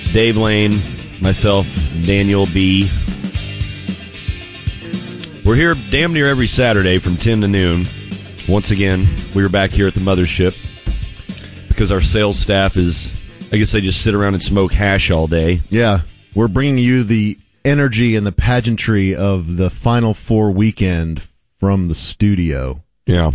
Dave Lane, myself, Daniel B. We're here damn near every Saturday from 10 to noon. Once again, we are back here at the mothership because our sales staff is, I guess they just sit around and smoke hash all day. Yeah, we're bringing you the energy and the pageantry of the Final Four weekend from the studio. Yeah.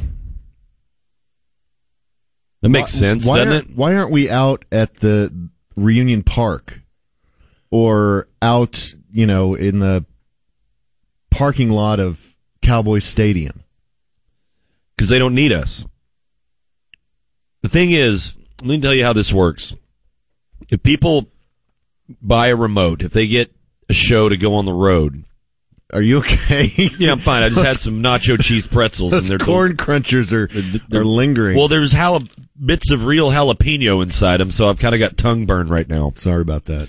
That makes sense, doesn't it? Why aren't we out at the Reunion Park or out, in the parking lot of Cowboy Stadium? Because they don't need us. The thing is, let me tell you how this works. If people buy a remote, if they get a show to go on the road. Are you okay? Yeah, I'm fine. I just had some nacho cheese pretzels. Those and corn crunchers are lingering. Well, there's bits of real jalapeno inside them, so I've kind of got tongue burn right now. Sorry about that.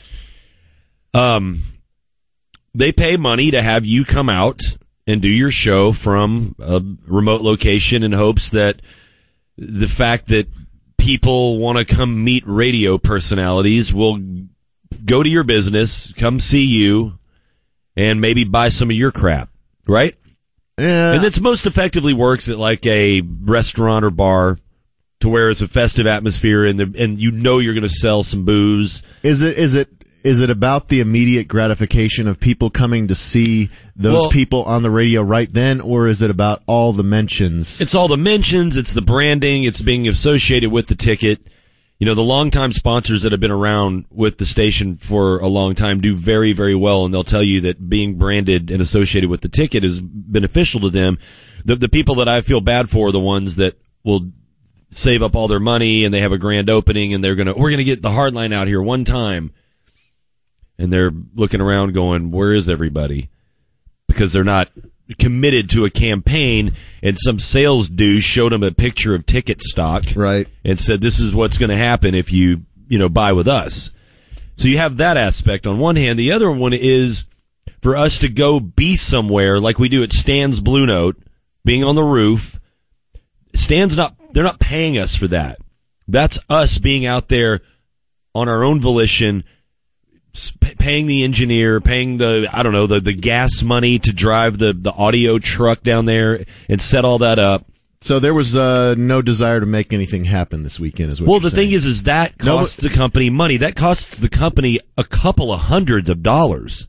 They pay money to have you come out and do your show from a remote location in hopes that the fact that people want to come meet radio personalities will go to your business, come see you, and maybe buy some of your crap, right? Yeah. And it's most effectively works at like a restaurant or bar to where it's a festive atmosphere and you know you're going to sell some booze. Is it about the immediate gratification of people coming to see those people on the radio right then, or is it about all the mentions? It's all the mentions, it's the branding, it's being associated with the ticket. The longtime sponsors that have been around with the station for a long time do very, very well, and they'll tell you that being branded and associated with the ticket is beneficial to them. The people that I feel bad for are the ones that will save up all their money and they have a grand opening and we're gonna get the hard line out here one time. And they're looking around going, where is everybody? Because they're not committed to a campaign, and some sales dude showed them a picture of ticket stock, right, and said, this is what's going to happen if you buy with us. So you have that aspect on one hand. The other one is for us to go be somewhere like we do at Stan's Blue Note, being on the roof. They're not paying us for that. That's us being out there on our own volition, paying the engineer, paying the gas money to drive the audio truck down there and set all that up. So there was no desire to make anything happen this weekend, is what Well, you're the saying. thing is that costs the company money. That costs the company a couple of hundreds of dollars.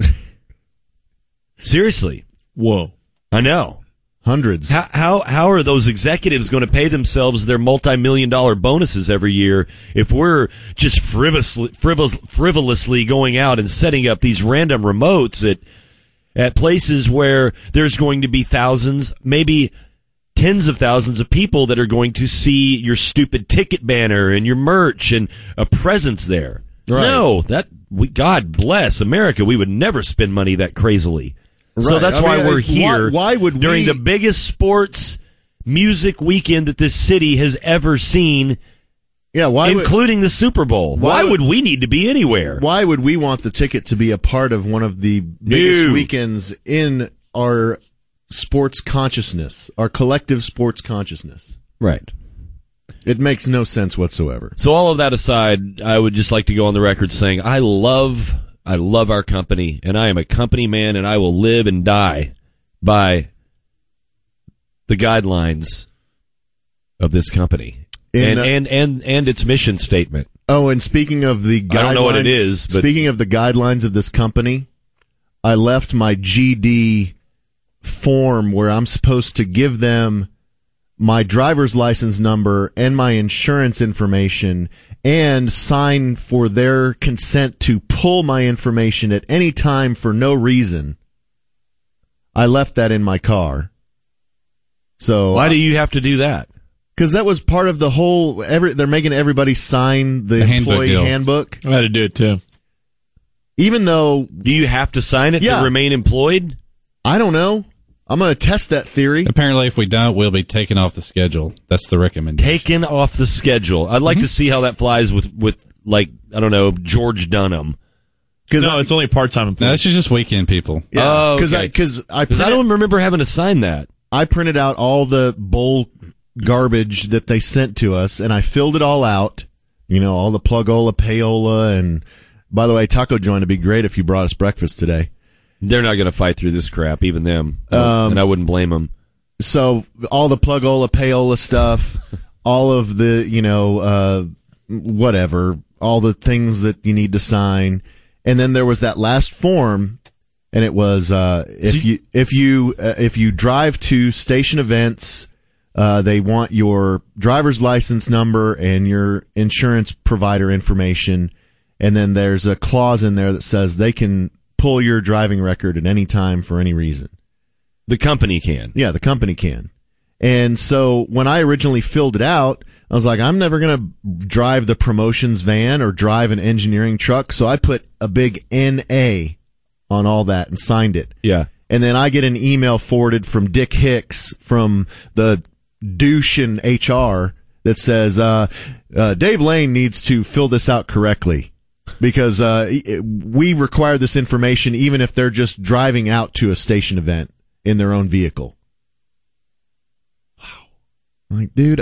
Seriously. Whoa. I know. Hundreds. How are those executives going to pay themselves their multi-million-dollar bonuses every year if we're just frivolously going out and setting up these random remotes at places where there's going to be thousands, maybe tens of thousands of people that are going to see your stupid ticket banner and your merch and a presence there? Right. No, God bless America. We would never spend money that crazily. Right. So that's why we're here why would during the biggest sports music weekend that this city has ever seen, including the Super Bowl. Why would we need to be anywhere? Why would we want the ticket to be a part of one of the biggest weekends in our sports consciousness, our collective sports consciousness? Right. It makes no sense whatsoever. So all of that aside, I would just like to go on the record saying I love our company, and I am a company man, and I will live and die by the guidelines of this company and its mission statement. Oh, and speaking of the guidelines, I don't know what it is. But speaking of the guidelines of this company, I left my GD form where I'm supposed to give them my driver's license number and my insurance information and sign for their consent to pull my information at any time for no reason. I left that in my car. So why do you have to do that? Because that was part of the whole. They're making everybody sign the employee handbook. I had to do it too. Even though, do you have to sign it to remain employed? I don't know. I'm going to test that theory. Apparently, if we don't, we'll be taken off the schedule. That's the recommendation. Taken off the schedule. I'd like to see how that flies with like, I don't know, George Dunham. No, it's only part-time employees. No, that's just weekend people. Yeah, because I don't remember having to sign that. I printed out all the bull garbage that they sent to us, and I filled it all out. All the plugola, payola, and By the way, taco joint would be great if you brought us breakfast today. They're not going to fight through this crap, even them. And I wouldn't blame them. So all the plug-ola, payola stuff, all of the, whatever, all the things that you need to sign. And then there was that last form, and it was, if you drive to station events, they want your driver's license number and your insurance provider information. And then there's a clause in there that says they can pull your driving record at any time for any reason. The company can. Yeah, the company can. And so when I originally filled it out, I was like, I'm never going to drive the promotions van or drive an engineering truck. So I put a big NA on all that and signed it. Yeah. And then I get an email forwarded from Dick Hicks from the douche in HR that says, Dave Lane needs to fill this out correctly because we require this information even if they're just driving out to a station event in their own vehicle. Wow. Like, dude,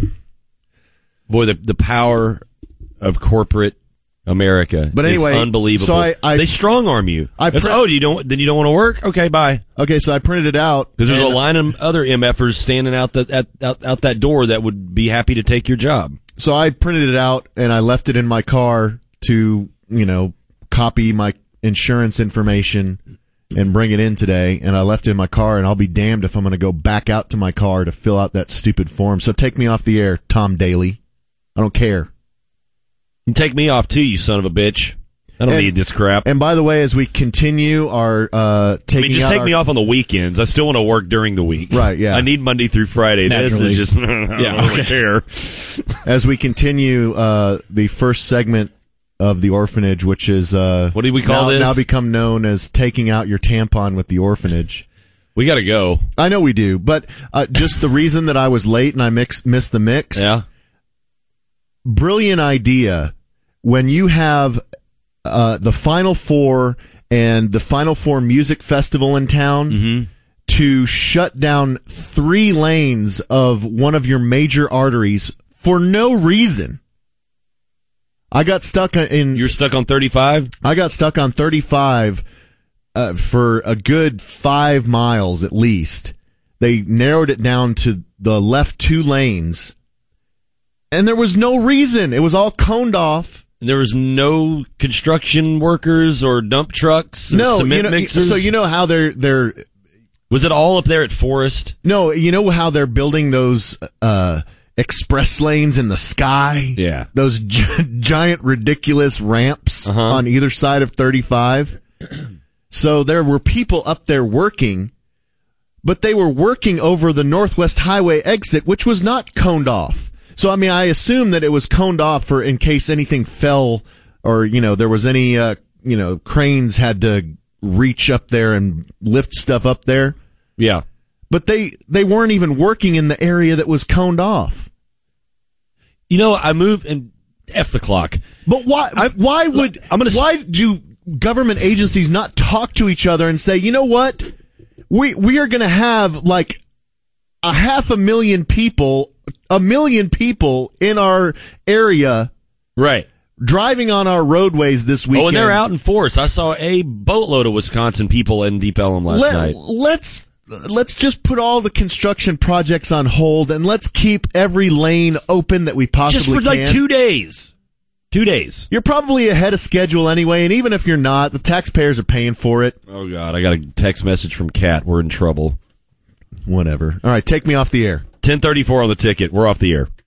Boy, the power of corporate America is unbelievable. So they strong arm you. You don't want to work? Okay, bye. Okay, so I printed it out because there's a line of other MFers standing out that door that would be happy to take your job. So I printed it out and I left it in my car to, copy my insurance information and bring it in today, and I left it in my car, and I'll be damned if I'm going to go back out to my car to fill out that stupid form. So take me off the air, Tom Daly. I don't care. You take me off too, you son of a bitch. I don't need this crap. And by the way, as we continue our take me off on the weekends. I still want to work during the week. Right, yeah. I need Monday through Friday. Naturally. This is just I don't care. As we continue the first segment of the orphanage, which is what do we call this? Now become known as taking out your tampon with the orphanage. We got to go. I know we do, but just the reason that I was late and I missed the mix. Yeah. Brilliant idea when you have the Final Four and the Final Four Music Festival in town to shut down 3 lanes of one of your major arteries for no reason. I got stuck in... You're stuck on 35? I got stuck on 35 for a good 5 miles at least. They narrowed it down to the left 2 lanes. And there was no reason. It was all coned off. There was no construction workers or dump trucks or cement mixers? So you know how they're... Was it all up there at Forest? No, you know how they're building those... express lanes in the sky. Yeah. Those giant, ridiculous ramps on either side of 35. So there were people up there working, but they were working over the Northwest Highway exit, which was not coned off. So, I assume that it was coned off for in case anything fell or, there was any, cranes had to reach up there and lift stuff up there. Yeah. But they weren't even working in the area that was coned off. I moved and F the clock. But why do government agencies not talk to each other and say, you know what? We are going to have like 500,000 people, 1 million people in our area. Right. Driving on our roadways this weekend. Oh, and they're out in force. I saw a boatload of Wisconsin people in Deep Ellum last night. Let's just put all the construction projects on hold and let's keep every lane open that we possibly can. Just for like 2 days. 2 days. You're probably ahead of schedule anyway, and even if you're not, the taxpayers are paying for it. Oh, God. I got a text message from Kat. We're in trouble. Whatever. All right, take me off the air. 10:34 on the ticket. We're off the air.